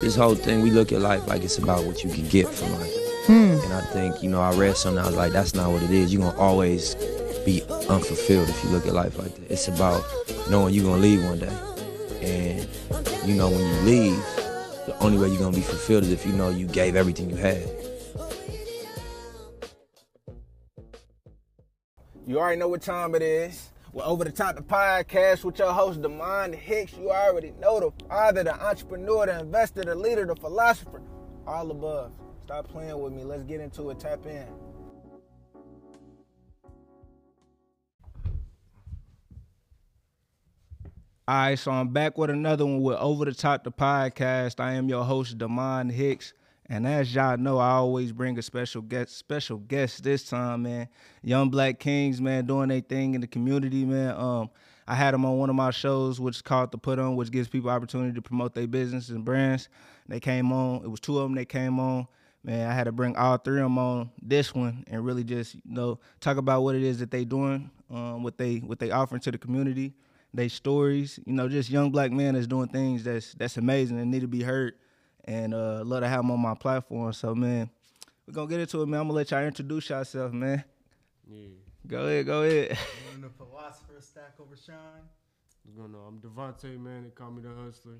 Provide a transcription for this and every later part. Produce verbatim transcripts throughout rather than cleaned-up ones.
this whole thing, we look at life like it's about what you can get from life. Mm. And I think, you know, I read something, I was like, that's not what it is. You're going to always be unfulfilled if you look at life like that. It's about knowing you're going to leave one day. And, you know, when you leave, the only way you're going to be fulfilled is if you know you gave everything you had. You already know what time it is. We're Over the Top, the podcast with your host, Damon Hicks. You already know the father, the entrepreneur, the investor, the leader, the philosopher, all above. Stop playing with me. Let's get into it. Tap in. All right, so I'm back with another one with Over the Top, the podcast. I am your host, Damon Hicks. And as y'all know, I always bring a special guest, special guest this time, man. Young Black Kings, man, doing their thing in the community, man. Um, I had them on one of my shows, which is called The Put On, which gives people opportunity to promote their business and brands. They came on. It was two of them that came on. Man, I had to bring all three of them on this one and really just, you know, talk about what it is that they doing, um, what they what they offering to the community, their stories. You know, just young black men that's doing things that's that's amazing and need to be heard. And uh, love to have them on my platform. So, man, we're going to get into it, man. I'm going to let y'all introduce yourself, man. Yeah. Go ahead, go ahead. I'm the philosopher, Stack over Sean. What's going on? I'm Devontae, man. They call me the hustler.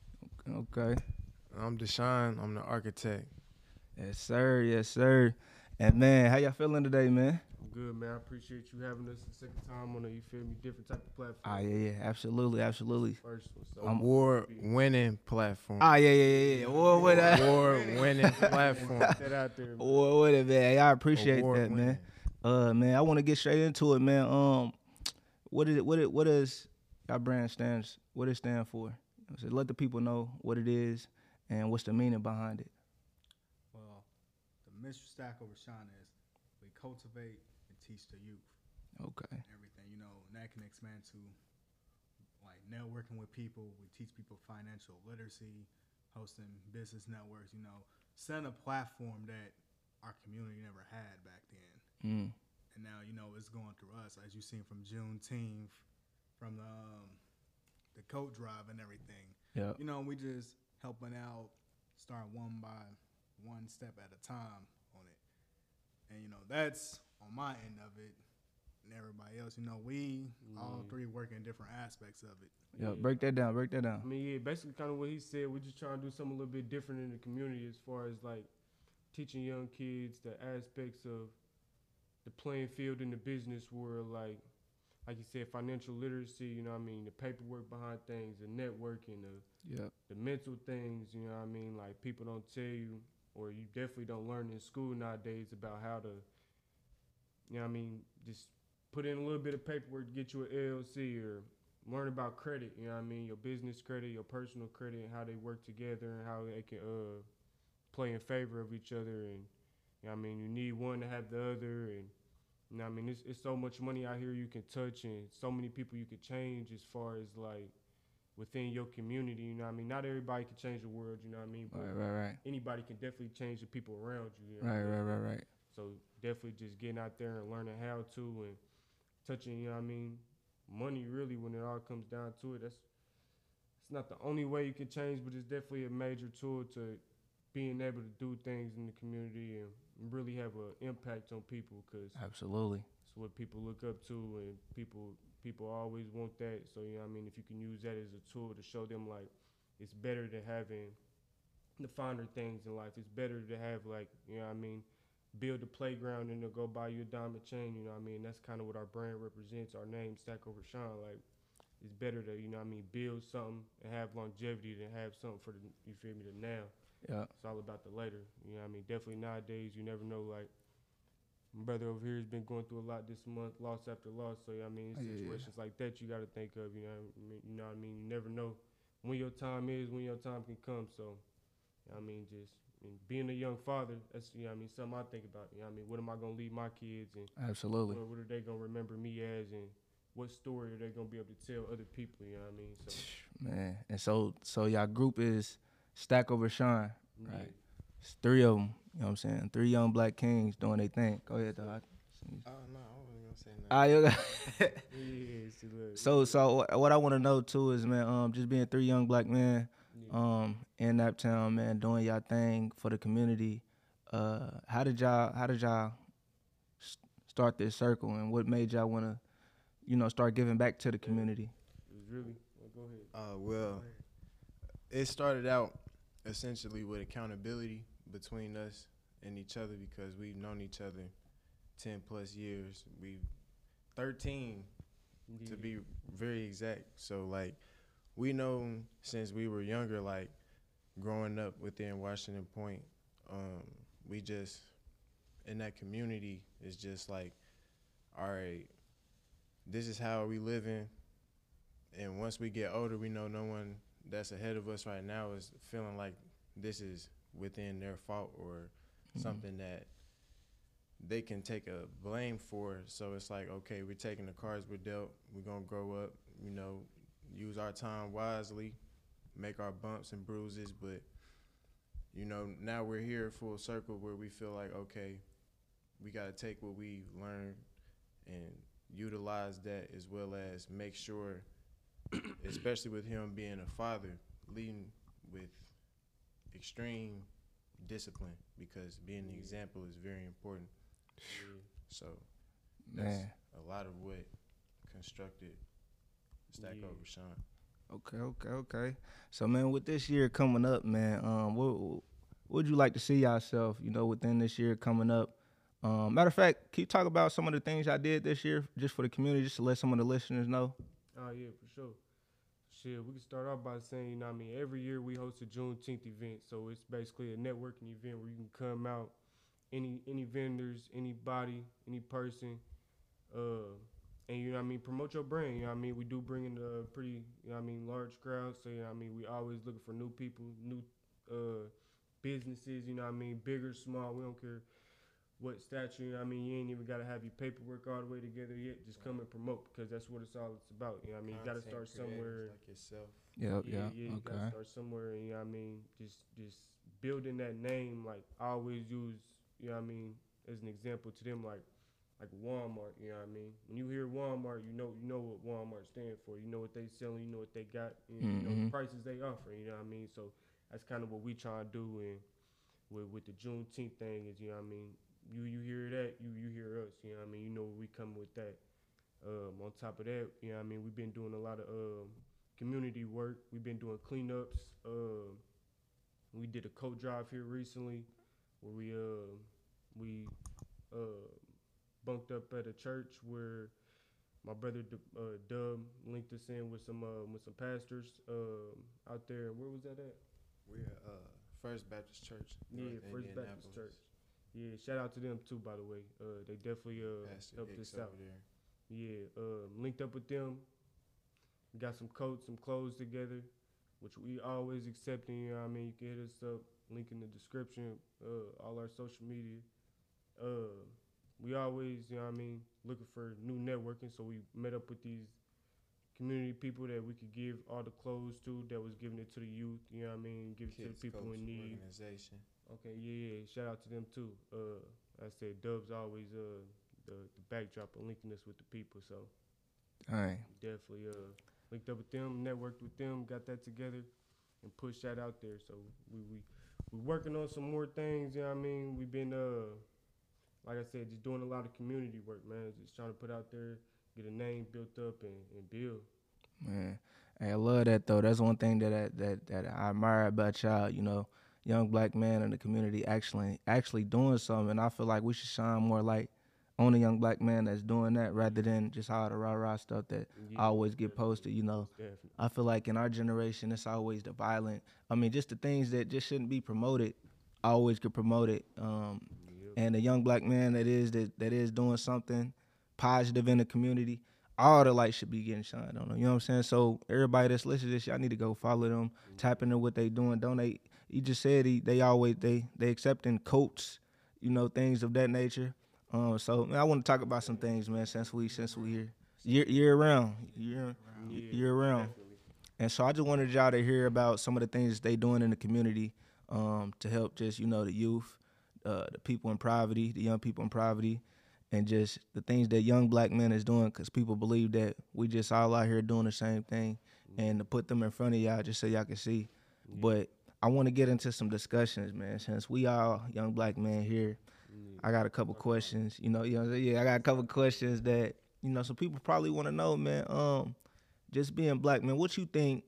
Okay. I'm Deshaun. I'm the architect. Yes, sir. Yes, sir. And, man, how y'all feeling today, man? I'm good, man. I appreciate you having us the second time on a, you feel me, different type of platform. Ah, yeah, yeah. Absolutely, absolutely. First one. So I'm- Award-winning platform. Ah, yeah, yeah, yeah, yeah. Award winner. Award-winning platform. Put that out there, man. Award winner, man. I appreciate that, Award-winning. man. Uh, man, I want to get straight into it, man. Um, what is it? What it? What is our brand stands? What it stand for? So let the people know what it is and what's the meaning behind it. Well, the Mister Stack over Sean is we cultivate and teach the youth Okay. everything, you know, and that can expand to like networking with people. We teach people financial literacy, hosting business networks, you know, setting a platform that our community never had back then. Mm. And now, you know, it's going through us, as you've seen from Juneteenth, from the, um, the coat drive and everything. Yeah. You know, we just helping out, start one by one step at a time on it. And, you know, that's on my end of it. And everybody else, you know, we all Mm. three work in different aspects of it. Yeah. Break that down. Break that I down. mean, yeah, basically kind of what he said. We're just trying to do something a little bit different in the community as far as, like, teaching young kids the aspects of the playing field in the business world, like, like you said, financial literacy, you know what I mean, the paperwork behind things, the networking, the Yeah. the mental things, you know what I mean? Like, people don't tell you, or you definitely don't learn in school nowadays about how to, you know what I mean, just put in a little bit of paperwork to get you an L L C, or learn about credit, you know what I mean? Your business credit, your personal credit, and how they work together and how they can uh, play in favor of each other. And, you know what I mean, you need one to have the other. And, you know what I mean, it's, it's so much money out here you can touch, and so many people you can change as far as, like, within your community, you know what I mean? Not everybody can change the world, you know what I mean? But Right. Right. Right. anybody can definitely change the people around you. You know what I Right. mean? Right. Right. Right. So definitely just getting out there and learning how to, and touching, you know what I mean? Money, really, when it all comes down to it, that's it's not the only way you can change, but it's definitely a major tool to being able to do things in the community and really have an impact on people, because Absolutely. it's what people look up to, and people people always want that. So, you know what I mean, if you can use that as a tool to show them, like, it's better than having the finer things in life. It's better to have, like, you know what I mean, build a playground and to go buy you a diamond chain, you know what I mean? That's kind of what our brand represents, our name, Stack over Sean. Like, it's better to, you know what I mean, build something and have longevity than have something for the, you feel me, the now. Yeah. It's all about the later, you know what I mean? Definitely nowadays, you never know, like, my brother over here has been going through a lot this month, loss after loss. So, I mean, Oh, yeah, yeah. situations like that you got to think of, you know what I mean? You know what I mean? You never know when your time is, when your time can come. So, you know what I mean, just I mean, being a young father, that's, you know what I mean, something I think about. You know what I mean? What am I going to leave my kids, and Absolutely. what, what are they going to remember me as, and what story are they going to be able to tell other people, you know what I mean? So, Man. And so, so y'all group is Stack over Sean. yeah. Right. It's three of them. You know what I'm saying? Three young black kings doing their thing. Go ahead, dog. Oh, no, I wasn't going to say nothing. Ah, you got Yeah, see, look. so, so what I want to know too is, man, um, just being three young black men, Yeah. um, in Naptown, man, doing y'all thing for the community. Uh, how did y'all how did y'all s- start this circle, and what made y'all want to, you know, start giving back to the community? It was really. Well, go ahead. Uh, well, it started out essentially with accountability between us and each other because we've known each other ten plus years. We've thirteen to be very exact. So like we know since we were younger, like growing up within Washington Point, um, we just in that community is just like, all right, this is how we living. And once we get older, we know no one that's ahead of us right now is feeling like this is within their fault or Mhm. something that they can take a blame for. So it's like, okay, we're taking the cards we're dealt. We're going to grow up, you know, use our time wisely, make our bumps and bruises. But, you know, now we're here full circle where we feel like, okay, we got to take what we learned and utilize that as well as make sure, especially with him being a father, leading with extreme discipline because being the example is very important. So that's Man, a lot of what constructed Stack Yeah. Over Sean. okay, okay, okay. So, man, with this year coming up, man, um, what what would you like to see yourself, you know, within this year coming up? Um, matter of fact, can you talk about some of the things I did this year, just for the community, just to let some of the listeners know? Oh yeah, for sure. Shit, we can start off by saying, you know what I mean, every year we host a Juneteenth event. So it's basically a networking event where you can come out, any any vendors, anybody, any person, uh, and you know what I mean, promote your brand. You know what I mean? We do bring in a pretty, you know what I mean, large crowd. So you know what I mean, we always looking for new people, new uh businesses, you know what I mean, big or small, we don't care what statue, you know what I mean, you ain't even gotta have your paperwork all the way together yet. Just come and promote because that's what it's all it's about. You know what I mean? You gotta Content start creators somewhere. like yourself. Yep, Yeah, yeah, yeah, you gotta okay. start somewhere, and you know what I mean, just just building that name. Like I always use, you know what I mean, as an example to them, like like Walmart. You know what I mean? When you hear Walmart, you know you know what Walmart stands for. You know what they selling. You know what they got. You know, you know Mhm. the prices they offer. You know what I mean? So that's kind of what we try to do. And with with the Juneteenth thing is, you know what I mean. You you hear that, you you hear us. You know what I mean? You know where we come with that. Um, on top of that, you know what I mean, we've been doing a lot of um, community work. We've been doing cleanups. Um, we did a coat drive here recently, where we uh, we uh, bunked up at a church where my brother D- uh, Dub linked us in with some uh, with some pastors um, out there. Where was that at? We're uh, First Baptist Church. Yeah, North First Baptist Indianapolis. Church. Yeah, shout out to them too, by the way. Uh, they definitely uh, Pastor helped Hicks us out. over there. Yeah, uh, linked up with them. Got some coats, some clothes together, which we always accepting. You know what I mean? You can hit us up. Link in the description. Uh, all our social media. Uh, we always, you know what I mean, looking for new networking. So we met up with these community people that we could give all the clothes to. That was giving it to the youth. You know what I mean? Give it to Kids the people Coach in need. organization. Okay, yeah, yeah. Shout out to them too. Uh, like I said, Dub's always uh the, the backdrop of linking us with the people. So All right. definitely uh linked up with them, networked with them, got that together, and pushed that out there. So we we we working on some more things. You know what I mean? We've been uh like I said, just doing a lot of community work, man. Just trying to put out there, get a name built up, and, and build. Man, hey, I love that though. That's one thing that I, that that I admire about y'all. You know, young black man in the community actually actually doing something. And I feel like we should shine more light on a young black man that's doing that rather than just all the rah rah stuff that Yeah, always get definitely, posted. You know, definitely. I feel like in our generation, it's always the violent. I mean, just the things that just shouldn't be promoted, always get promoted. Um, Yep. and a young black man that is that that is doing something positive in the community, all the light should be getting shined on them. You know what I'm saying? So everybody that's listening to this, y'all need to go follow them, tap into what they doing. Donate. You just said he, they always they they accepting coats, you know, things of that nature. Um, so man, I want to talk about some things, man. Since we since we here year year round, year Yeah, year round. definitely. And so I just wanted y'all to hear about some of the things they doing in the community um, to help just, you know, the youth, uh, the people in poverty, the young people in poverty, and just the things that young black men is doing because people believe that we just all out here doing the same thing. And to put them in front of y'all just so y'all can see But I want to get into some discussions, man. Since we all young black men here, Yeah. I got a couple questions. You know, you know, yeah, I got a couple questions that you know some people probably want to know, man. Um, just being black, man. What you think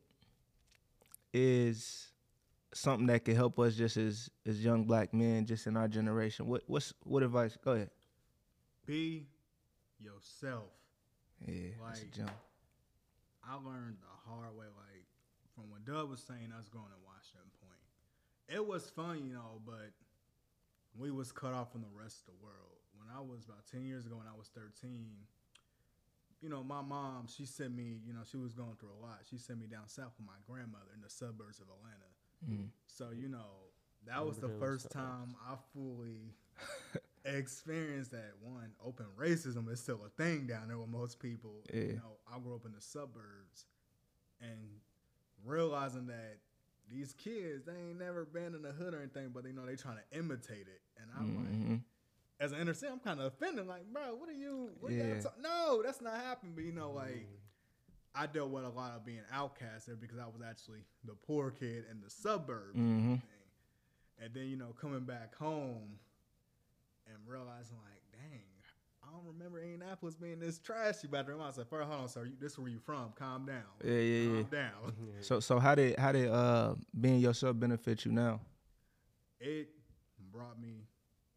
is something that can help us just as as young black men, just in our generation? What what's what advice? Go ahead. Be yourself. Yeah, that's a Like, jump. I learned the hard way, like from what Doug was saying, us growing in Washington Point. It was fun, you know, but we was cut off from the rest of the world. When I was about ten years ago, when I was thirteen, you know, my mom, she sent me, you know, she was going through a lot. She sent me down south with my grandmother in the suburbs of Atlanta. Mm. So, you know, that was the Over those first suburbs. time I fully experienced that. One, open racism is still a thing down there with most people. Yeah. You know, I grew up in the suburbs and realizing that these kids, they ain't never been in the hood or anything, but you know, they trying to imitate it. And I'm like, Mhm. as an inner city, I'm kind of offended. Like, bro, what are you? What Yeah. yeah. No, that's not happening. But you know, like, I dealt with a lot of being outcast there because I was actually the poor kid in the suburbs. and Mhm. everything. And then you know, coming back home and realizing, like, dang, I don't remember Indianapolis being this trashy back there. I said, first, hold on, sir, you, this is where you from? Calm down. Yeah, yeah, yeah. Calm down. So so how did how did uh being yourself benefit you now? It brought me.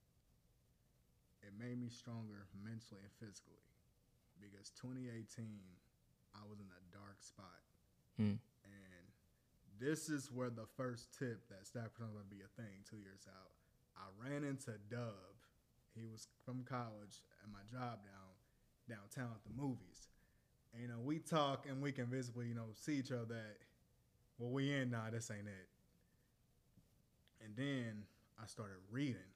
It made me stronger mentally and physically because twenty eighteen, I was in a dark spot. Mm. And this is where the first tip that Stafford was going to be a thing two years out. I ran into Dub. He was from college at my job down downtown at the movies. And, you know, we talk and we can visibly, you know, see each other that, well, we in now, this ain't it. And then I started reading.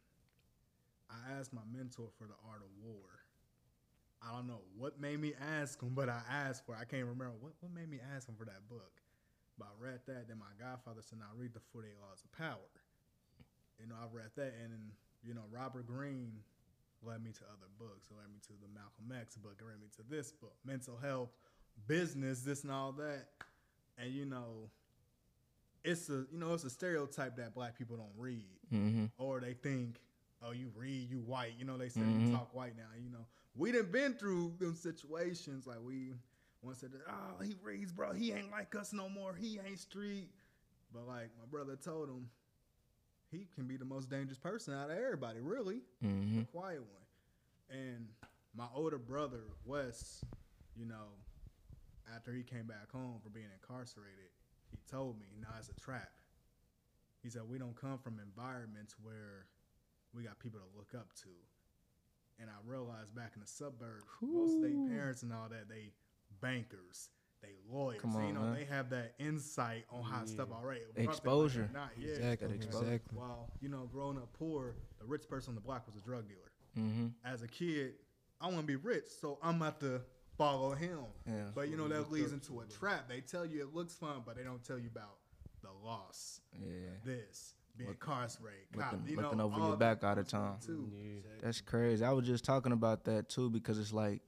I asked my mentor for The Art of War. I don't know what made me ask him, but I asked for it. I can't remember what, what made me ask him for that book. But I read that, then my godfather said, now read the forty-eight Laws of Power. You know, I read that, and then, you know, Robert Greene led me to other books. It led me to the Malcolm X book. It led me to this book, mental health, business, this and all that. And, you know, it's a, you know, it's a stereotype that black people don't read. Mm-hmm. Or they think, oh, you read, you white. You know, they say Mhm. you talk white now. You know, we done been through them situations. Like, we once said, oh, he reads, bro. He ain't like us no more. He ain't street. But, like, my brother told him, he can be the most dangerous person out of everybody, really. Mm-hmm. The quiet one. And my older brother, Wes, you know, after he came back home for being incarcerated, he told me, nah, it's a trap. He said, we don't come from environments where we got people to look up to. And I realized back in the suburbs, most of their parents and all that, they bankers, they lawyers. Come So, you on, know, man. they have that insight on how stuff already. Exposure. Not, yeah. Exactly, exactly. While, you know, growing up poor, the rich person on the block was a drug dealer. Mm-hmm. As a kid, I want to be rich, so I'm about to follow him. Yeah. But, you know, that leads into a trap. They tell you it looks fun, but they don't tell you about the loss, Yeah. this, being Look- incarcerated, cop, Looking, you know, looking over all your that back all the comes from time. it, too. Yeah. That's crazy. I was just talking about that too because it's like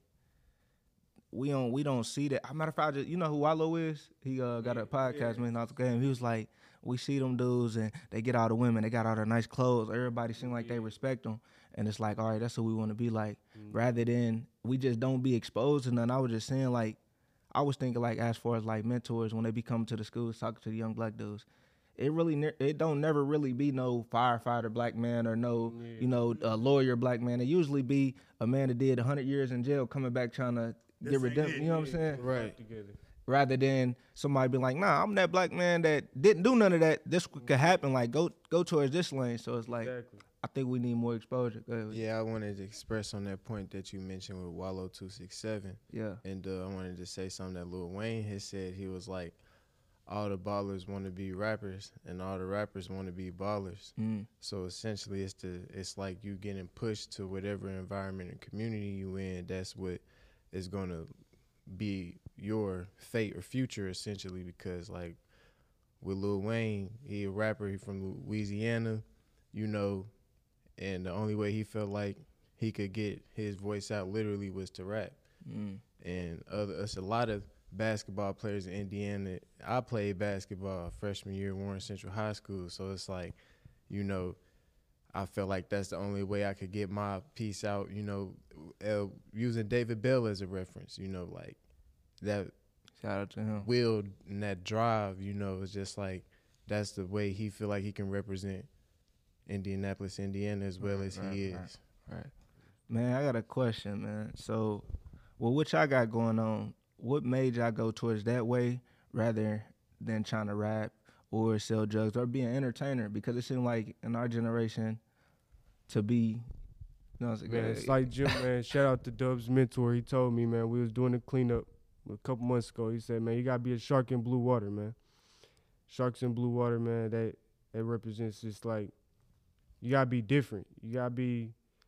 we don't we don't see that. As a matter of fact, I just, you know who Wallow is? He uh, got a podcast, man, not the game. He was like, we see them dudes and they get all the women, they got all the nice clothes. Everybody seem like they respect them, and it's like, all right, that's what we want to be like. Rather than we just don't be exposed to nothing. I was just saying, like, I was thinking like as far as like mentors when they be coming to the schools talking to the young black dudes. It really, ne- it don't never really be no firefighter black man or no, Yeah. you know, a lawyer black man. It usually be a man that did one hundred years in jail coming back trying to This get ain't redemption. it. You know what I'm saying? Right. Together. Rather than somebody be like, nah, I'm that black man that didn't do none of that. This could happen. Like, go go towards this lane. So it's like, Exactly. I think we need more exposure. Go ahead. Yeah, I wanted to express on that point that you mentioned with Wallow two six seven. Yeah. And uh, I wanted to say something that Lil Wayne has said. He was like, all the ballers want to be rappers and all the rappers want to be ballers. Mm. So essentially it's the it's like you getting pushed to whatever environment and community you in. That's what is going to be your fate or future essentially, because like with Lil Wayne, he a rapper, he from Louisiana, you know, and the only way he felt like he could get his voice out literally was to rap. Mm. And other, it's a lot of basketball players in Indiana. I played basketball freshman year at Warren Central High School, so it's like, you know, I felt like that's the only way I could get my piece out, you know, uh, using David Bell as a reference, you know, like that Shout out to him. will and that drive, you know, is just like that's the way he feel like he can represent Indianapolis, Indiana as well Right, as right, he is. right. Right. Man, I got a question, man. So, well, what y'all got going on? What made y'all go towards that way rather than trying to rap or sell drugs or be an entertainer? Because it seemed like in our generation to be, you know, it's Man, it's like Jim, man. Shout out to Dub's mentor. He told me, man, we was doing the cleanup a couple months ago. He said, man, you gotta be a shark in blue water, man. Sharks in blue water, man. That that represents just like you gotta be different. You gotta be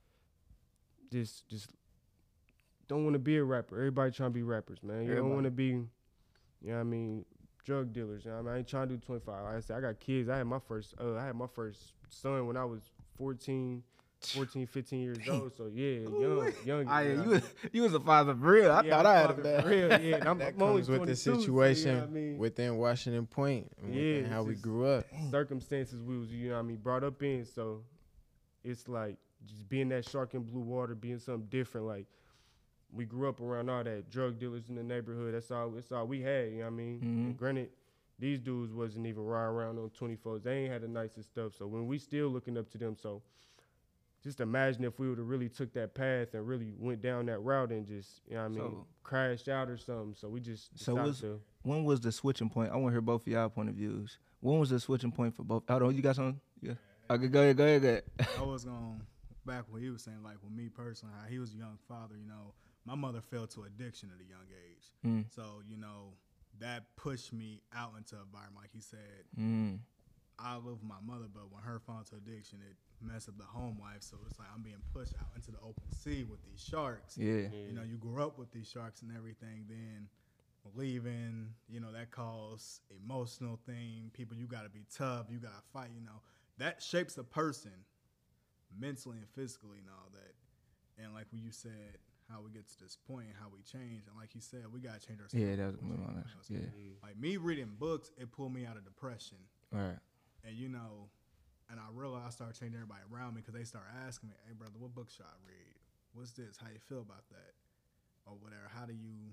just just don't want to be a rapper. Everybody trying to be rappers, man. You don't Everybody. want to be, you know what I mean, drug dealers. You know what I mean, I ain't trying to do twenty-five. Like I said, I got kids. I had my first, uh, I had my first son when I was fourteen, fourteen, fifteen years old. So yeah, young, young. I, you know you, what was, you was a father for real. I Yeah, thought I'm I had a father bad. for real, yeah. And I'm, That I'm only comes with the twenty-two, so, you know situation what I mean? within Washington Point and Yeah, within it's how we just- grew up. circumstances we was, you know what I mean, brought up in. So it's like just being that shark in blue water, being something different. Like we grew up around all that drug dealers in the neighborhood. That's all. That's all we had. You know what I mean? Mhm. And granted, these dudes wasn't even riding around on twenty-fours. They ain't had the nicest stuff. So when we still looking up to them, so just imagine if we would have really took that path and really went down that route and just, you know what I mean, So- crashed out or something. So we just So decided was- to. When was the switching point? I want to hear both of y'all point of views. When was the switching point for both? Hold on, you got something? Yeah. Okay, go ahead, go ahead, go ahead. I was going back what he was saying, like with me personally, how he was a young father. You know, my mother fell to addiction at a young age, Mm. so you know that pushed me out into an environment. Like he said, Mm. I live with my mother, but when her fell into addiction, it messed up the home life. So it's like I'm being pushed out into the open sea with these sharks. Yeah. You know, you grew up with these sharks and everything. Then leaving, you know, that causes emotional thing. People, you got to be tough. You got to fight. You know, that shapes a person mentally and physically and all that. And like when you said, how we get to this point, how we change, and like he said, we got to change ourselves. Yeah, that was my last. Yeah. Like me reading books, it pulled me out of depression. All right. And you know, and I realized I started changing everybody around me because they started asking me, "Hey, brother, what book should I read? What's this? How you feel about that, or whatever? How do you,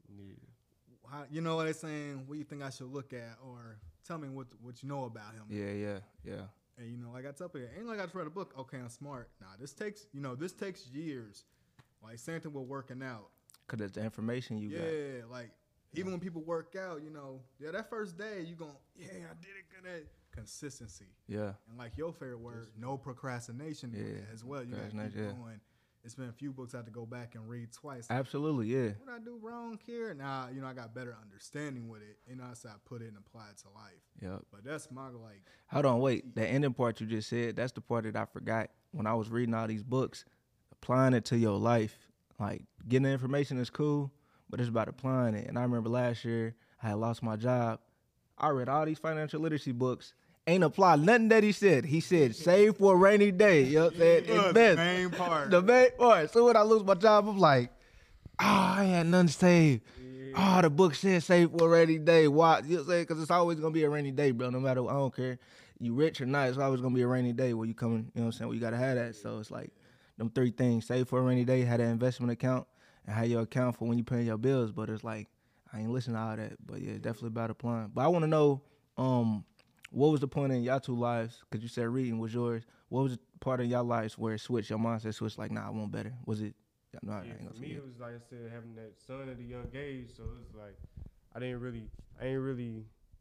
Yeah. how you know what they're saying? What do you think I should look at, or tell me what what you know about him?" Yeah, yeah, yeah. And you know, like I tell people, ain't like I just read a book. Okay, I'm smart. Nah, this takes you know this takes years. Like same thing with working out. Cause it's the information you yeah, got. like even when people work out, you know, yeah, that first day you gon' yeah, I did it good at consistency. Yeah. And like your favorite word, no procrastination Yeah, as well. You gotta keep procrastination, yeah. going. It's been a few books I had to go back and read twice. Absolutely, yeah. What did I do wrong here? Now, you know, I got better understanding with it. You know, so I put it and apply it to life. Yep. But that's my like Hold on, wait. The ending part you just said, that's the part that I forgot when I was reading all these books. Applying it to your life. Like, getting the information is cool, but it's about applying it. And I remember last year, I had lost my job. I read all these financial literacy books. Ain't applied nothing that he said. He said, save for a rainy day. You know what I'm saying? Look, It's best. main part. The main part. So when I lose my job, I'm like, oh, I had nothing saved. Oh, the book said save for a rainy day. Why? You know what I'm saying? Because it's always going to be a rainy day, bro. No matter what, I don't care. You rich or not, it's always going to be a rainy day where you coming, you know what I'm saying? Where you got to have that. So it's like them three things. Save for a rainy day, have that investment account, and have your account for when you paying your bills. But it's like, I ain't listening to all that. But yeah, definitely about applying. But I want to know, um, what was the point in y'all two lives? Because you said reading was yours. What was the part of y'all lives where it switched? Your mindset switched like, nah, I want better. Was it? No, I Yeah, ain't gonna for say me, it. it was like I said, having that son at a young age. So it was like I didn't really, I ain't really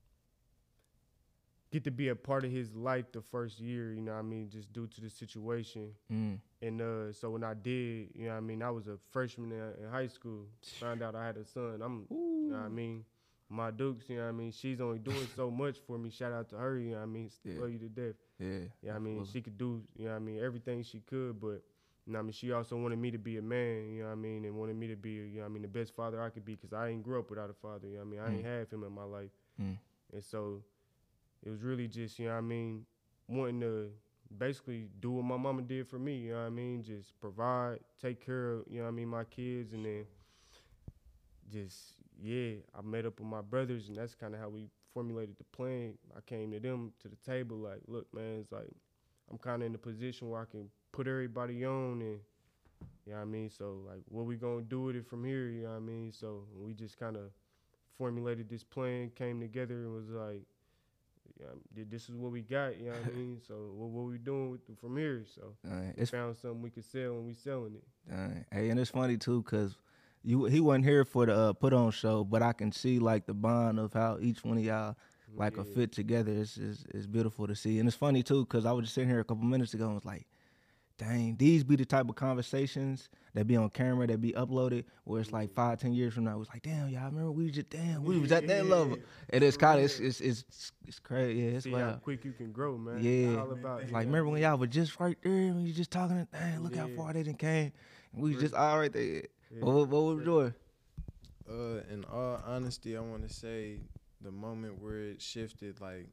get to be a part of his life the first year. You know what I mean? Just due to the situation. Mm. And uh, so when I did, you know what I mean, I was a freshman in, in high school. Found out I had a son. I'm, you know what I mean? My Dukes, you know what I mean? She's only doing so much for me. Shout out to her, you know what I mean? Yeah. Love you to death. Yeah. Yeah, I mean, Absolutely. she could do, you know what I mean, everything she could, but, you know what I mean, she also wanted me to be a man, you know what I mean, and wanted me to be, you know what I mean, the best father I could be, because I ain't grew up without a father, you know what I mean? I ain't have him in my life. Mm. And so it was really just, you know what I mean, wanting to basically do what my mama did for me, you know what I mean, just provide, take care of, you know what I mean, my kids, and then just, yeah, I met up with my brothers, and that's kind of how we formulated the plan. I came to them to the table like, look, man, it's like I'm kind of in a position where I can put everybody on, and you know what I mean. So like, what we gonna do with it from here? You know what I mean. So we just kind of formulated this plan, came together, and was like, yeah, this is what we got. You know what I mean. So what, what we doing with from here? So Dang, we it's found something we could sell, and we selling it. dang. Hey, and it's funny too, cause you he wasn't here for the uh, put on show, but I can see like the bond of how each one of y'all like Yeah. a fit together. It's, it's it's beautiful to see, and it's funny too, cause I was just sitting here a couple minutes ago and was like, dang, these be the type of conversations that be on camera, that be uploaded, where it's like five, ten years from now, it's like, damn, y'all remember we just damn, we was at that level, and it's kind of it's it's it's, it's crazy, yeah, it's See how wild. quick you can grow, man. Yeah. It's all about It's it, like, you know remember what when I y'all were just right there, when you just talking, dang, look how Yeah. far they done came, and we was just all right there. mean? Yeah. What, what was doing? Uh, in all honesty, I want to say the moment where it shifted, like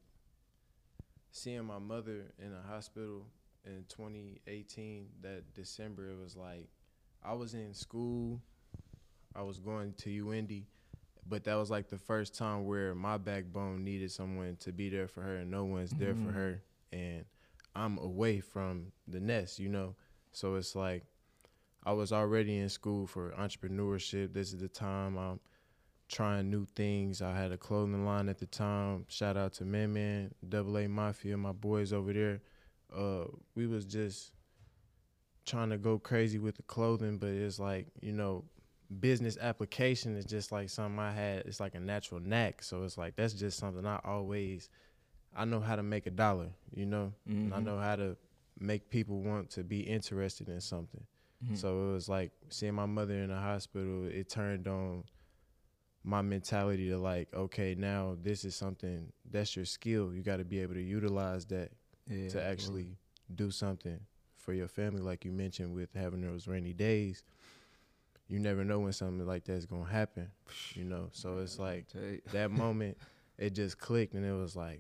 seeing my mother in a hospital in twenty eighteen, that December, it was like I was in school, I was going to U N D, but that was like the first time where my backbone needed someone to be there for her, and no one's there for Mhm. her, and I'm away from the nest, you know. So it's like I was already in school for entrepreneurship. This is the time I'm trying new things. I had a clothing line at the time. Shout out to Man Man, Double A Mafia, my boys over there. Uh, we was just trying to go crazy with the clothing, but it's like, you know, business application is just like something I had. It's like a natural knack. So it's like that's just something I always, I know how to make a dollar, you know, and I Mhm. know how to make people want to be interested in something. Mhm. So it was like seeing my mother in the hospital, it turned on my mentality to like, okay, now this is something, that's your skill. You got to be able to utilize that Yeah, to actually do something for your family. Like you mentioned with having those rainy days, you never know when something like that's going to happen, you know? So it's like absolutely. that moment, it just clicked, and it was like,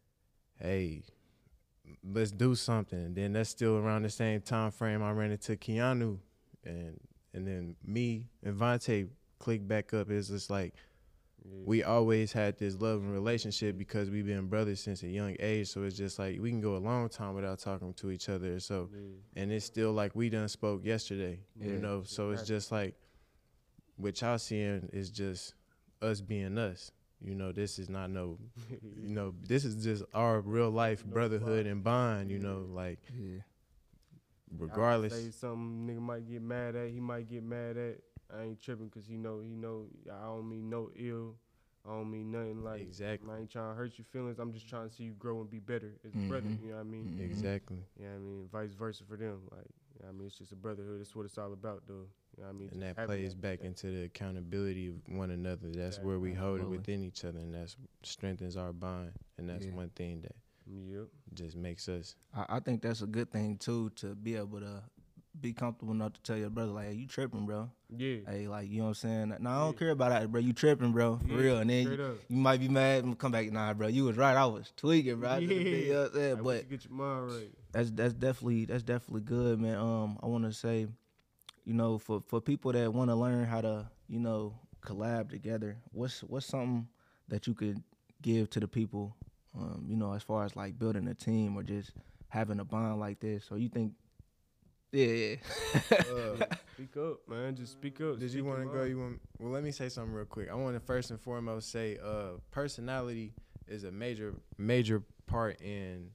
hey, let's do something. And then that's still around the same time frame I ran into Keanu, and and then me and Vontae clicked back up. It's just like Yeah. we always had this love and relationship because we've been brothers since a young age. So it's just like we can go a long time without talking to each other. So Yeah. and it's still like we done spoke yesterday, Yeah. you know. So it's just like what y'all seeing is just us being us. You know, this is not no, you know, this is just our real life brotherhood and bond, you know, like Yeah. regardless. I say something nigga might get mad at, he might get mad at. I ain't tripping because he know, he know I don't mean no ill. I don't mean nothing like, Exactly. I ain't trying to hurt your feelings. I'm just trying to see you grow and be better as a brother. Mhm. You know what I mean? Mhm. Exactly. You know what I mean? Vice versa for them. Like, you know what I mean? It's just a brotherhood. That's what it's all about, though. You know what I mean? And Just that having plays back that. into the accountability of one another. That's where we hold it Absolutely. within each other, and that's strengthens our bond. And that's Yeah. one thing that Yep. just makes us. I, I think that's a good thing too, to be able to be comfortable enough to tell your brother, like, hey, you tripping, bro. Yeah. Hey, like, you know what I'm saying? Nah, I don't Yeah. care about that, bro. You tripping, bro. For Yeah, real. And then straight you, up. you might be mad and come back, nah, bro. You was right. I was tweaking, bro. I did the thing, you know what I'm saying? Like, But once you get your mind right. that's that's definitely that's definitely good, man. Um, I want to say, you know, for for people that want to learn how to, you know, collab together, what's what's something that you could give to the people, um, you know, as far as like building a team or just having a bond like this? Or you think, yeah, yeah. Uh, Speak up, man. Just speak up. Did Speak you want to your go? mind. You want? Well, let me say something real quick. I want to first and foremost say, uh, personality is a major, major part in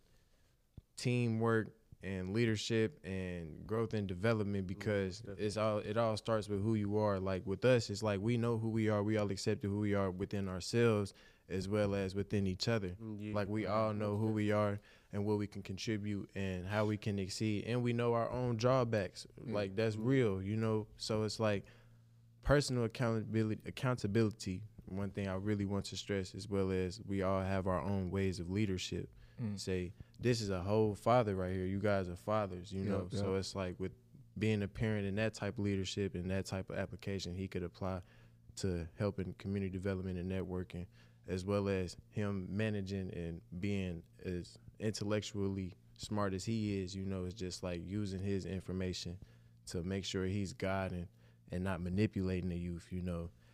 teamwork and leadership and growth and development, because definitely. it's all it all starts with who you are. Like with us, it's like we know who we are. We all accept who we are within ourselves as well as within each other. Mm, yeah. Like we all know who we are and what we can contribute and how we can exceed, and we know our own drawbacks. Like that's real, you know. So it's like personal accountability. Accountability. One thing I really want to stress, as well as we all have our own ways of leadership. Mm. Say this is a whole father right here. You guys are fathers, you know. Yep, So yep. it's like with being a parent and that type of leadership and that type of application, he could apply to helping community development and networking, as well as him managing and being as intellectually smart as he is. You know, it's just like using his information to make sure he's guiding and not manipulating the youth, you know.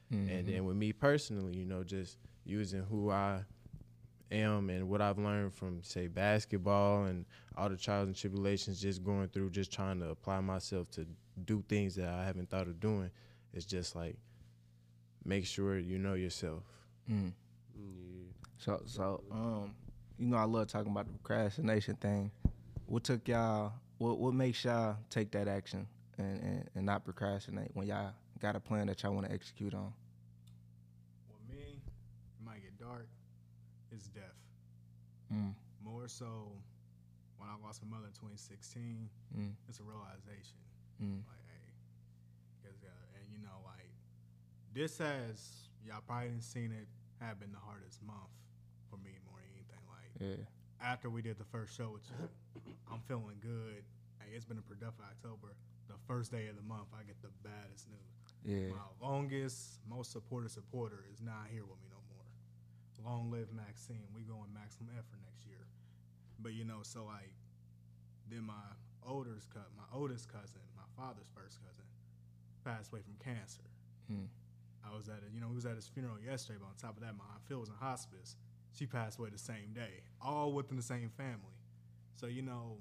Mm-hmm. And then with me personally, you know, just using who I am and what I've learned from, say, basketball and all the trials and tribulations, just going through, just trying to apply myself to do things that I haven't thought of doing. It's just like, make sure you know yourself. Mm. Yeah. So, so, um, you know, I love talking about the procrastination thing. What took y'all, what, what makes y'all take that action and, and, and not procrastinate when y'all got a plan that y'all want to execute on? With me, it might get dark. It's death. Mm. More so, when I lost my mother in twenty sixteen, Mm. it's a realization. Mm. Like, hey, cause, uh, and you know, like, this has, y'all probably didn't seen it, have been the hardest month for me more than anything. Like, Yeah. after we did the first show with you, I'm feeling good. Hey, it's been a productive October. The first day of the month, I get the baddest news. Yeah. My longest, most supported supporter is not here with me no more. Long live Maxine. We going maximum effort next year. But you know, so like, then my oldest cut, my oldest cousin, my father's first cousin, passed away from cancer. Mm. I was at it, you know, we was at his funeral yesterday. But on top of that, my aunt Phil was in hospice. She passed away the same day, all within the same family. So you know,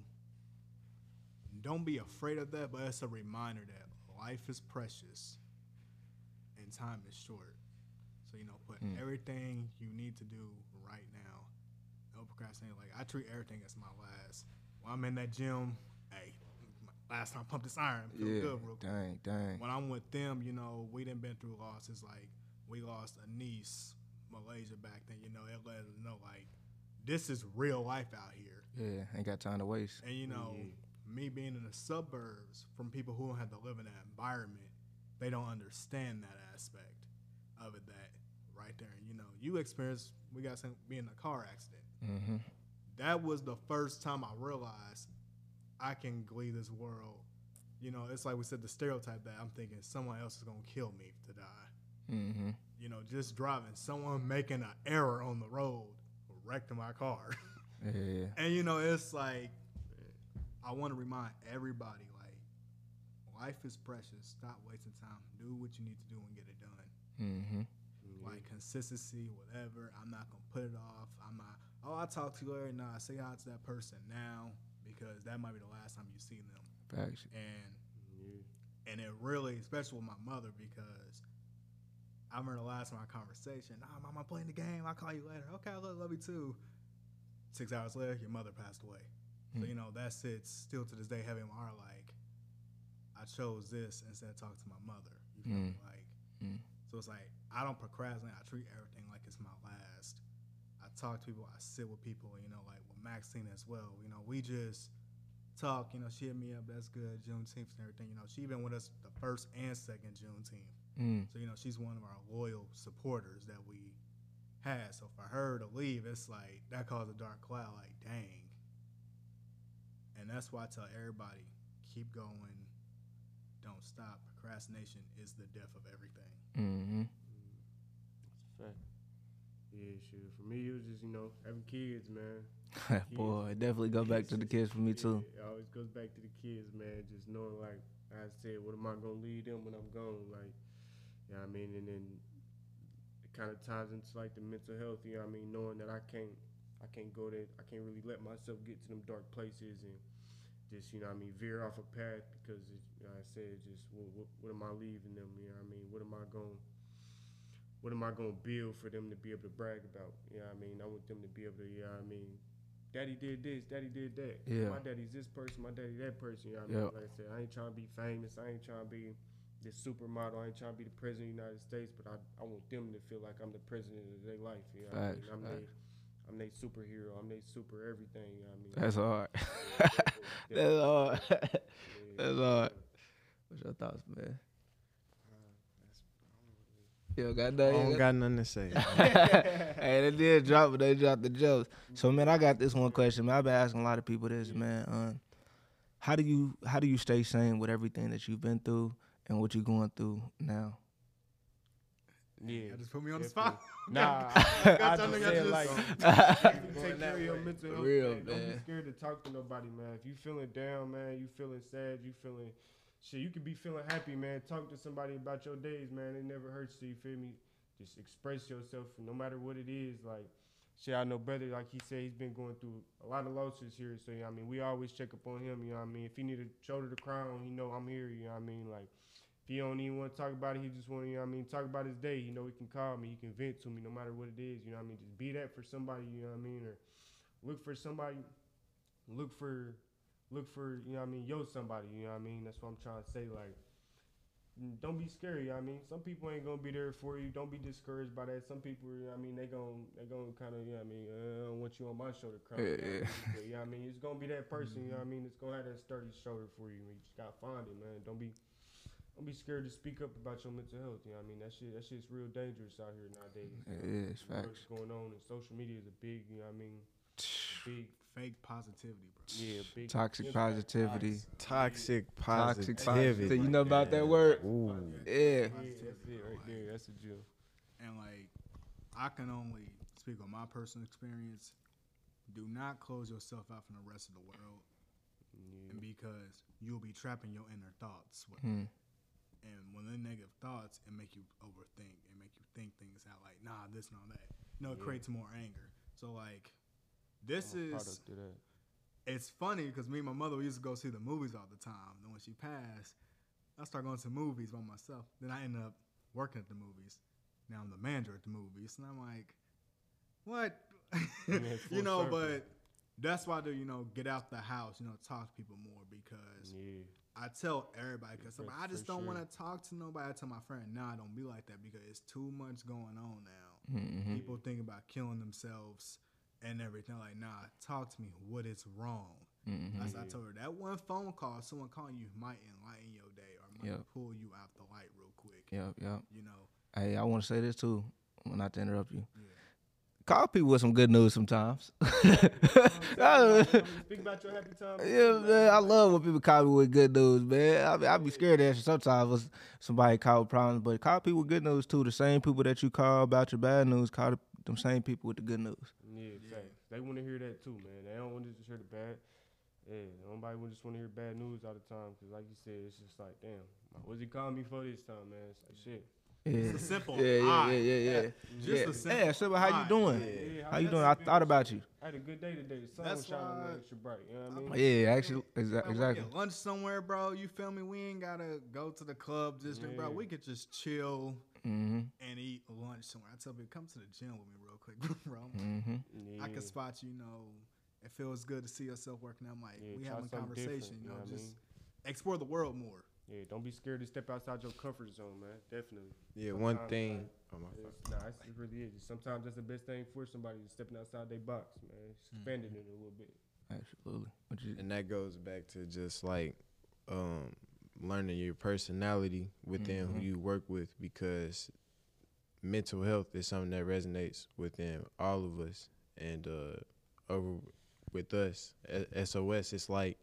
don't be afraid of that. But it's a reminder that life is precious and time is short. So, you know, put Mm. everything you need to do right now. No procrastinating. Like, I treat everything as my last. When I'm in that gym, hey, last time I pumped this iron, feel Yeah. good real quick. Dang, dang. When I'm with them, you know, we done been through losses. Like, we lost a niece, Malaysia back then, you know, it let us know, like, this is real life out here. Yeah, ain't got time to waste. And, you know, Yeah. me being in the suburbs, from people who don't have to live in that environment, they don't understand that aspect of it, that right there. And, you know, you experienced, we got some, being in a car accident. Mm-hmm. That was the first time I realized I can leave this world. You know, it's like we said, the stereotype that I'm thinking someone else is going to kill me to die. Mm-hmm. You know, just driving, someone making an error on the road wrecked my car. Yeah. And, you know, it's like, I want to remind everybody, like, life is precious. Stop wasting time. Do what you need to do and get it done. Mm-hmm. Like, consistency, whatever. I'm not going to put it off. I'm not, oh, I talked to you earlier. Nah, say hi to that person now, because that might be the last time you see them. Facts. And Yeah. and it really, especially with my mother, because I remember the last time our conversation, nah, mom, I'm playing the game. I'll call you later. Okay, I love, love you too. Six hours later, your mother passed away. So, Mm. you know, that sits still to this day heavy in my heart. Like, I chose this instead of talking to my mother. You feel me? Mm. Like, Mm. so it's like, I don't procrastinate. I treat everything like it's my last. I talk to people. I sit with people, you know, like with Maxine as well. You know, we just talk. You know, she hit me up. That's good. Juneteenth and everything. You know, she been with us the first and second Juneteenth. Mm. So, you know, she's one of our loyal supporters that we had. So for her to leave, it's like, that caused a dark cloud. Like, dang. And that's why I tell everybody, keep going. Don't stop. Procrastination is the death of everything. Mm-hmm. That's a fact. Yeah, sure. For me, it was just, you know, having kids, man. Boy, it definitely go back to the kids for me too. Yeah, it always goes back to the kids, man. Just knowing, like I said, what am I gonna leave them when I'm gone? Like, you know what I mean? And then it kind of ties into like the mental health. You know what I mean? Knowing that I can't, I can't go there. I can't really let myself get to them dark places and just, you know what I mean, veer off a path because, it, you know, I said, just what, what, what am I leaving them? You know what I mean? What am I going? What am I gonna build for them to be able to brag about? You know what I mean? I want them to be able to, you know what I mean? Daddy did this, daddy did that. Yeah. My daddy's this person, my daddy that person. You know what I Yep. mean? Like I said, I ain't trying to be famous. I ain't trying to be this supermodel. I ain't trying to be the president of the United States, but I, I want them to feel like I'm the president of their life. You know what I Facts, mean? I'm facts. their, I'm their superhero. I'm their super everything. You know what I mean? That's hard. Yeah, That's hard. yeah, That's hard. What's your thoughts, man? Yo, got I that? don't got nothing to say. Hey, they did drop, but they dropped the jokes. So, man, I got this one question. Man, I've been asking a lot of people this, man. Um, how do you how do you stay sane with everything that you've been through and what you're going through now? yeah. That just put me on the definitely. spot. Nah, I I, I got just y'all said niggas like, just- you take care of your mental health. Real, man. Don't man. be scared to talk to nobody, man. If you feeling down, man, you feeling sad, you feeling shit, you could be feeling happy, man. Talk to somebody about your days, man. It never hurts to, you feel me? Just express yourself no matter what it is. Like, shit, I know brother, like he said, he's been going through a lot of losses here. So, you know what I mean? We always check up on him, you know what I mean? If he need a shoulder to cry on, he know I'm here, you know what I mean? Like, if he don't even want to talk about it, he just want to, you know what I mean, talk about his day. You know, he can call me, he can vent to me no matter what it is, you know what I mean? Just be that for somebody, you know what I mean? Or look for somebody, look for, look for, you know what I mean, yo somebody, you know what I mean? That's what I'm trying to say, like, don't be scary, you know what I mean? Some people ain't gonna be there for you. Don't be discouraged by that. Some people, you know what I mean, they gon' they gon' kind of, you know what I mean, uh, I don't want you on my shoulder crying. Yeah, you know yeah. what I mean? You know what I mean? It's gonna be that person, you know what I mean? It's gonna have that sturdy shoulder for you. You just gotta find it, man. Don't be don't be scared to speak up about your mental health, you know what I mean? That shit that shit's real dangerous out here nowadays. It is, What's facts. going on, and social media is a big, you know what I mean, big, Fake positivity, bro. yeah, big Toxic impact. positivity. Toxic Toxic positivity. positivity. You know about that word? Ooh. Yeah. Yeah, that's it right there. That's a Jew. And like, I can only speak on my personal experience. Do not close yourself out from the rest of the world, Yeah. and because you'll be trapping your inner thoughts. With Hmm. And when the negative thoughts, it make you overthink. It make you think things out like, nah, this and all that. You know, it Yeah. creates more anger. So like, this I'm a is. product of that. It's funny because me and my mother we used to go see the movies all the time. Then when she passed, I started going to movies by myself. Then I ended up working at the movies. Now I'm the manager at the movies, and I'm like, what? Yeah, full you know, circle. but that's why I do. You know, get out the house. You know, talk to people more because Yeah. I tell everybody because For- I just for don't sure. want to talk to nobody. I tell my friend, nah, don't be like that because it's too much going on now. Mm-hmm. People think about killing themselves and everything. Like, nah, talk to me. What is wrong? Mm-hmm. As I told her, that one phone call, someone calling you might enlighten your day or might Yep. pull you out the light real quick. Yep, yep. You know, Hey, I want to say this too, not to interrupt you. Yeah. Call people with some good news sometimes. Speak about your happy time. Yeah, man, I love when people call me with good news, man. I be, I be scared to answer sometimes when somebody call with problems, but call people with good news too. The same people that you call about your bad news, call the, them same people with the good news. Yeah, facts. They want to hear that too, man. They don't want to just hear the bad. Yeah, nobody would just want to hear bad news all the time because, like you said, it's just like, damn, what's he calling me for this time, man? It's like, shit. Yeah, It's a simple yeah, yeah, I. yeah, yeah, yeah. Just yeah. a simple yeah, so how you I. doing? Yeah, How you that's doing? a I good thought about you. I had a good day today. The sun That's was shining why- extra bright. You know what I mean? Yeah, actually, exa- Bro, we exactly. get lunch somewhere, bro. You feel me? We ain't gotta go to the club district, bro. Yeah. We could just chill Mm-hmm. and eat lunch somewhere. I tell people, come to the gym with me real quick, bro. Mm-hmm. Yeah. I can spot you. You know, it feels good to see yourself working out. Like Yeah, we try having a something conversation. different, You you know, know what I just mean? explore the world more. Yeah, don't be scared to step outside your comfort zone, man. Definitely. Yeah, one Sometimes, thing. like, Oh, my fault. It's, nah, it's, it really is. Sometimes that's the best thing for somebody is stepping outside their box, man. It's expanding it a little bit. Absolutely. What you, And that goes back to just like um, learning your personality within Mhm. who you work with, because mental health is something that resonates within all of us. And uh, over with us, at S O S, it's like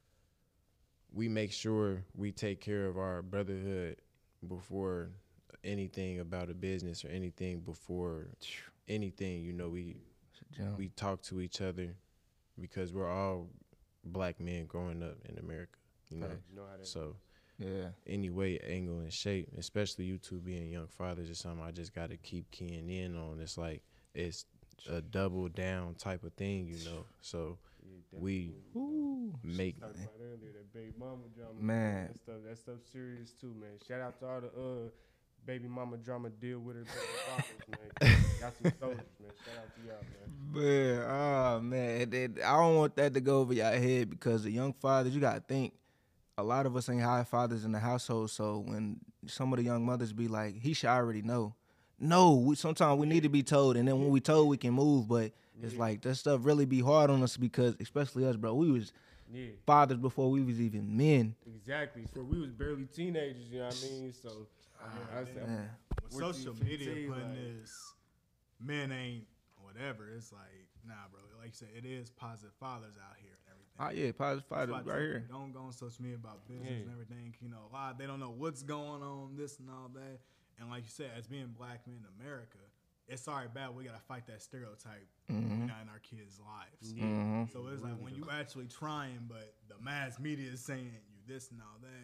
we make sure we take care of our brotherhood before anything about a business or anything before anything. You know, we it's a jump. we talk to each other because we're all black men growing up in America, you know. Right. You know how that So Yeah. any way, angle, and shape, especially you two being young fathers, is something I just got to keep keying in on. It's like it's a double down type of thing, you know. So Yeah, we definitely. Ooh. make Talked about earlier that baby mama drama. Man. that stuff, that stuff serious too, man. Shout out to all the uh baby mama drama deal with her baby fathers, man. Got some soldiers, man. Shout out to y'all, man. Man, oh man, and then I don't want that to go over your head because the young fathers, you gotta think, a lot of us ain't high fathers in the household. So when some of the young mothers be like, he should already know. No, we, sometimes we need to be told, and then when we told, we can move. But it's Yeah. like that stuff really be hard on us because, especially us, bro, we was Yeah, fathers before we was even men. exactly. So we was barely teenagers, you know what I mean? So I, I said, Man. With fourteen, social media fifteen, putting like- this, men ain't whatever. It's like, nah, bro. Like you said, it is positive fathers out here and everything. Oh yeah, positive That's why I fathers tell right people, here. Don't go on social media about business Yeah. and everything. You know, a lot they don't know what's going on, this and all that. And like you said, as being black men in America, it's already bad. We gotta fight that stereotype when we're not in our kids' lives. Mm-hmm. So it's like when you actually trying, but the mass media is saying you this and all that,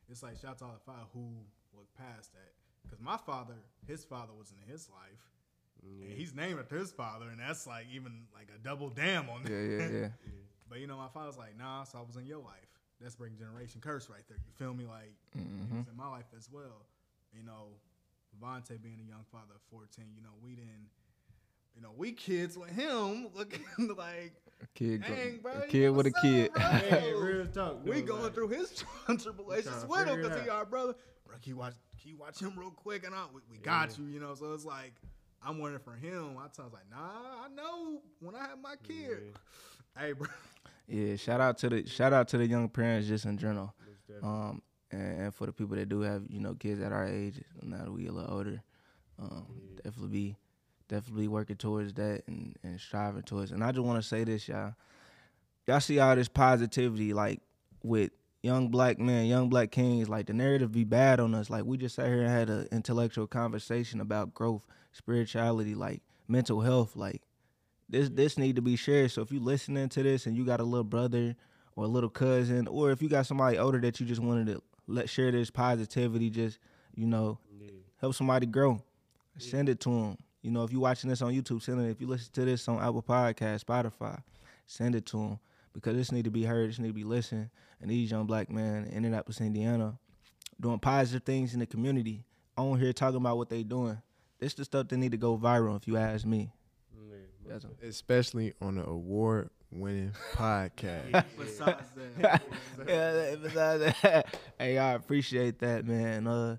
it's like shout out to all the father who looked past that. Because my father, his father was in his life, Yeah. and he's named after his father, and that's like even like a double damn on that. Yeah, yeah, yeah. But you know, my father's like, nah, so I was in your life. That's breaking generation curse right there. You feel me? Like Mm-hmm. he was in my life as well. You know, Vontae being a young father of fourteen, you know, we didn't, you know, we kids with him looking like, A kid, go, dang, bro, a you kid with a what's kid. up, bro? Hey, real talk. We though, going like, through his tribulations tryna with him figure it because he out. our brother. Bro, can you watch, can you watch him real quick? And I, we, we got Yeah. you, you know. So it's like I'm wondering for him. I was like, nah, I know when I have my kid. Hey, bro. Yeah, shout out to the shout out to the young parents just in general. most definitely. Um, and, and for the people that do have, you know, kids at our age, now that we a little older, um, Yeah. definitely be definitely working towards that and, and striving towards. And I just want to say this, y'all. Y'all see all this positivity, like with young black men, young black kings. Like the narrative be bad on us. Like we just sat here and had an intellectual conversation about growth, spirituality, like mental health. Like this, this need to be shared. So if you listening to this and you got a little brother or a little cousin, or if you got somebody older that you just wanted to let share this positivity, just you know, Yeah. help somebody grow. Send it to them. You know, if you're watching this on YouTube, send it. If you listen to this on Apple Podcasts, Spotify, send it to them because this need to be heard. This need to be listened. And these young black men in Indianapolis, Indiana, doing positive things in the community, on here talking about what they doing. This the stuff that need to go viral, if you ask me. Yeah. That's a- Especially on an award-winning podcast. Besides that, yeah, besides that, hey, I appreciate that, man. Uh,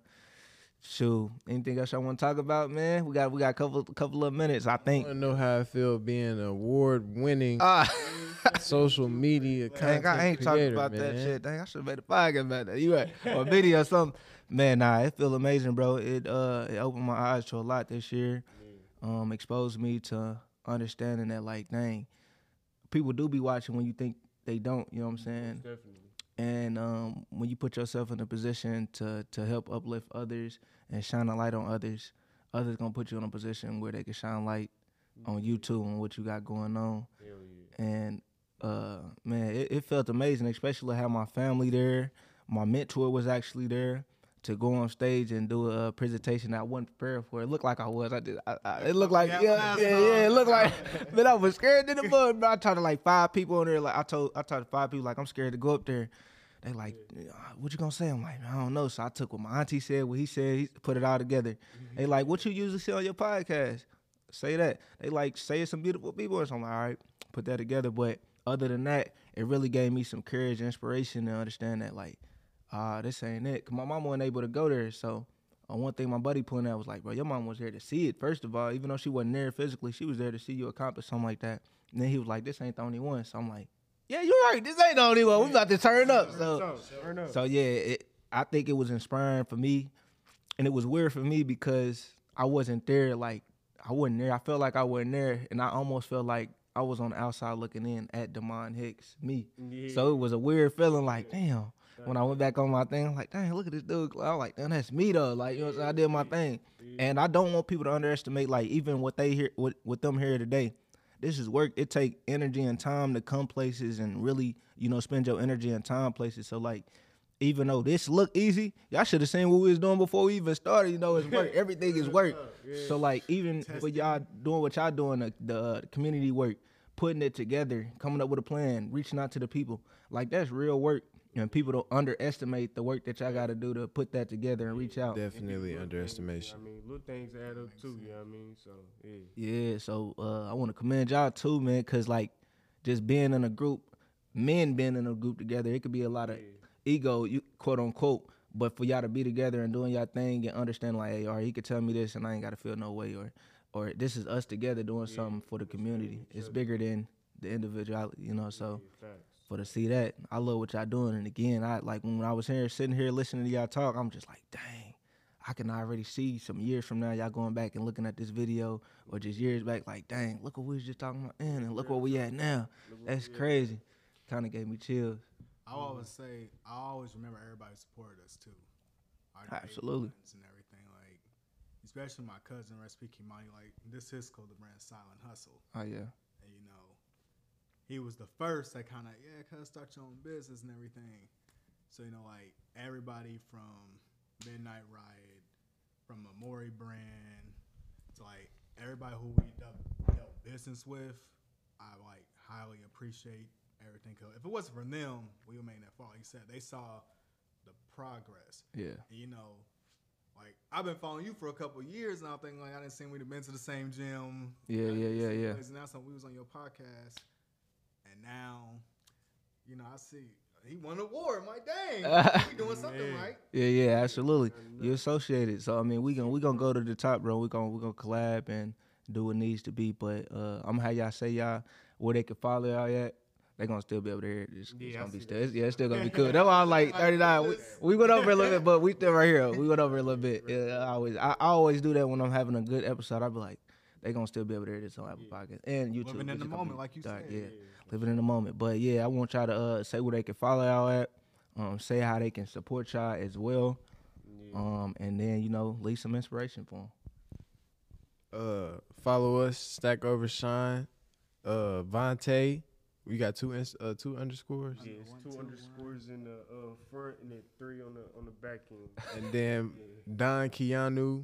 shoot, anything else I want to talk about, man? We got we got a couple couple of minutes, I I think. want to know how I feel being an award-winning Ah, social media content dang, I ain't talking creator, about man. that shit. Dang, I should have made a podcast about that. You right, or a video or something. Man, nah, it feel amazing, bro. It uh, it opened my eyes to a lot this year. Um, exposed me to understanding that, like, dang, people do be watching when you think they don't. You know what I'm saying? Definitely. And um, when you put yourself in a position to to help uplift others and shine a light on others, others gonna put you in a position where they can shine light on you too and what you got going on. Hell yeah. And uh, man, it, it felt amazing, especially to have my family there. My mentor was actually there to go on stage and do a presentation I wasn't prepared for. It looked like I was. I did. I, I, it looked like yeah, yeah, yeah. It looked like. Man, I was scared in the mud. Bro. I talked to like five people on there. Like I told, I talked to five people. Like I'm scared to go up there. They like, what you gonna say? I'm like, I don't know. So I took what my auntie said, what he said, he put it all together. They like, what you usually say on your podcast? Say that. They like, say some beautiful people. So I'm like, all right, put that together. But other than that, it really gave me some courage and inspiration to understand that, like, ah, uh, this ain't it. Cause my mama wasn't able to go there. So uh, one thing my buddy pointed out was like, bro, your mom was there to see it. First of all, even though she wasn't there physically, she was there to see you accomplish something like that. And then he was like, this ain't the only one. So I'm like, yeah, you're right. This ain't the only one. We about to turn up. So, Turn up. so yeah, it, I think it was inspiring for me, and it was weird for me because I wasn't there. Like I wasn't there. I felt like I wasn't there, and I almost felt like I was on the outside looking in at Damon Hicks, me. Yeah. So it was a weird feeling. Like damn. When I went back on my thing, I'm like, dang, look at this dude. I was like, damn, that's me though. Like you know, what I'm saying? I did my thing, and I don't want people to underestimate like even what they hear, what with them here today. This is work. It take energy and time to come places and really, you know, spend your energy and time places. So like, even though this look easy, y'all should have seen what we was doing before we even started. You know, it's work. Everything is work. So like, even for y'all doing what y'all doing, the, the uh, community work, putting it together, coming up with a plan, reaching out to the people, like that's real work. And people don't underestimate the work that y'all got to do to put that together and reach out. Definitely Little underestimation. Things, I mean, little things add up too. You know what I mean? So yeah. Yeah, so uh, I want to commend y'all too, man, because like just being in a group, men being in a group together, it could be a lot of ego, you quote unquote, but for y'all to be together and doing y'all thing and understand like, hey, all right, he could tell me this and I ain't got to feel no way, or or this is us together doing something for the community. It's bigger than the individuality, you know, so. Yeah, facts. For to see that, I love what y'all doing. And again, I like when I was here, sitting here listening to y'all talk, I'm just like, dang, I can already see some years from now y'all going back and looking at this video, or just years back, like, dang, look what we was just talking about then, and look where we at now. That's crazy. Kind of gave me chills. I always say, I always remember everybody supported us too. Our day Absolutely. ones and everything, like, especially my cousin, Recipe Kimani, like, this is called the brand Silent Hustle. Oh yeah. And, you know, he was the first that kind of, yeah, cuz start your own business and everything. So, you know, like everybody from Midnight Riot, from Amori brand, to like everybody who we dealt, dealt business with, I like highly appreciate everything. Cause if it wasn't for them, we would make that far. Like you said, they saw the progress. Yeah. And, you know, like I've been following you for a couple of years now. Thinking like I didn't see we'd have been to the same gym. Yeah, yeah, yeah, yeah. And now so we was on your podcast, and now, you know, I see he won an award. I'm like, dang, we doing something Man. right. Yeah, yeah, absolutely. You associated, so I mean, we gonna we gonna go to the top, bro. We gonna we gonna collab and do what needs to be. But uh, I'm gonna have y'all say y'all where they can follow y'all at. They gonna still be able to hear it. It's, it's Yeah, I gonna be see still, that. it's, yeah, it's still gonna be cool. That's why I was like thirty-nine. We, we went over a little bit, but we still right here. We went over a little bit. Yeah, I always I, I always do that when I'm having a good episode. I be like, they gonna still be able to hear this on Apple Podcast and YouTube. Living in which the is gonna moment, be like you dark, said. Yeah, living in the moment. But yeah, I want y'all to uh, say where they can follow y'all at. Um, say how they can support y'all as well. Yeah. Um, and then you know, leave some inspiration for them. Uh, follow us, Stack Over Shine, uh, Vontae. We got two ins- uh, two underscores, Yeah, it's One, two two, underscores in the uh, front and then three on the on the back end. and then Don Keanu,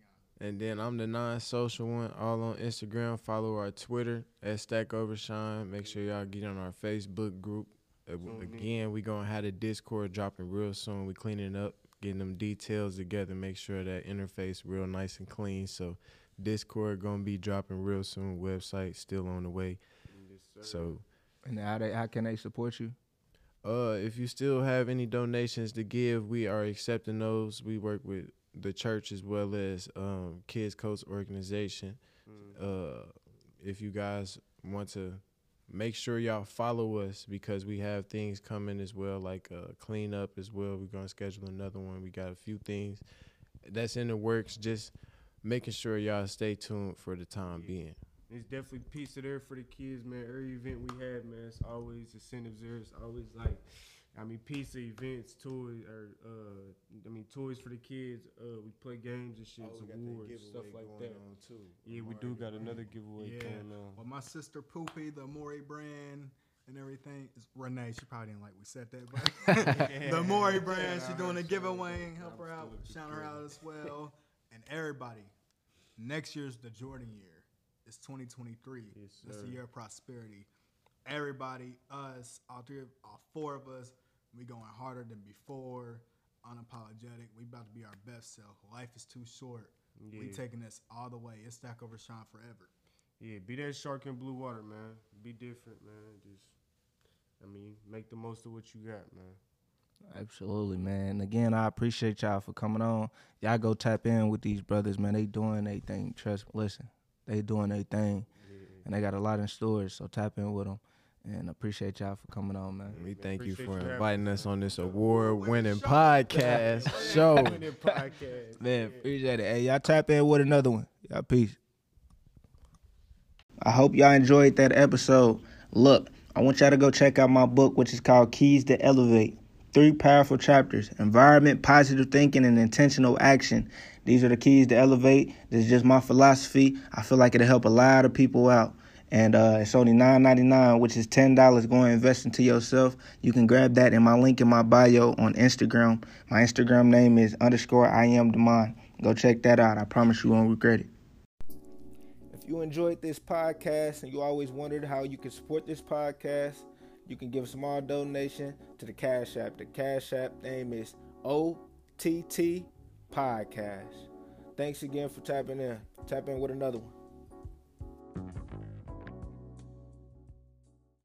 and then I'm the non-social one. All on Instagram. Follow our Twitter at Stack Over Shine. Make sure y'all get on our Facebook group. Uh, Mhm. again, we gonna have the Discord dropping real soon. We cleaning up, getting them details together. Make sure that interface real nice and clean. So Discord gonna be dropping real soon. Website still on the way. Yes, sir. So. And how they how can they support you? Uh, if you still have any donations to give, we are accepting those. We work with the church as well as um, Kids Coach Organization. Mm. Uh, if you guys want to make sure y'all follow us because we have things coming as well, like uh, cleanup as well. We're gonna schedule another one. We got a few things that's in the works. Just making sure y'all stay tuned for the time being. It's definitely pizza there for the kids, man. Every event we had, man, it's always incentives there. It's always like, I mean, pizza events, toys, or uh, I mean, toys for the kids. Uh, we play games and shit, awards, stuff like that. Yeah, we do got another giveaway Yeah. going on. Well, my sister Poopy, the Amori brand and everything, is Renee. She probably didn't like we said that, but the Amori brand, she doing a giveaway. Help her out, shout her out as well, and everybody. Next year's the Jordan year. It's twenty twenty-three. Yes, It's sir. the year of prosperity. Everybody, us, all three, of, all four of us, we going harder than before. Unapologetic. We about to be our best self. Life is too short. We Yeah. taking this all the way. It's Stack Over Shine forever. Yeah, be that shark in blue water, man. Be different, man. Just, I mean, make the most of what you got, man. Absolutely, man. Again, I appreciate y'all for coming on. Y'all go tap in with these brothers, man. They doing their thing. Trust me. Listen, they doing their thing, Yeah. and they got a lot in stores. So tap in with them, and appreciate y'all for coming on, man. We thank you Appreciate for you having inviting us. us on this award-winning podcast show. Winning podcast. Man, appreciate it. Hey, y'all tap in with another one. Y'all peace. I hope y'all enjoyed that episode. Look, I want y'all to go check out my book, which is called Keys to Elevate. Three powerful chapters: environment, positive thinking, and intentional action. These are the keys to elevate. This is just my philosophy. I feel like it'll help a lot of people out. And uh, it's only nine ninety-nine, which is ten dollars. Go and invest into yourself. You can grab that in my link in my bio on Instagram. My Instagram name is underscore I am Damon. Go check that out. I promise you won't regret it. If you enjoyed this podcast and you always wondered how you can support this podcast, you can give a small donation to the Cash App. The Cash App name is O T T Podcast. Thanks again for tapping in. Tap in with another one.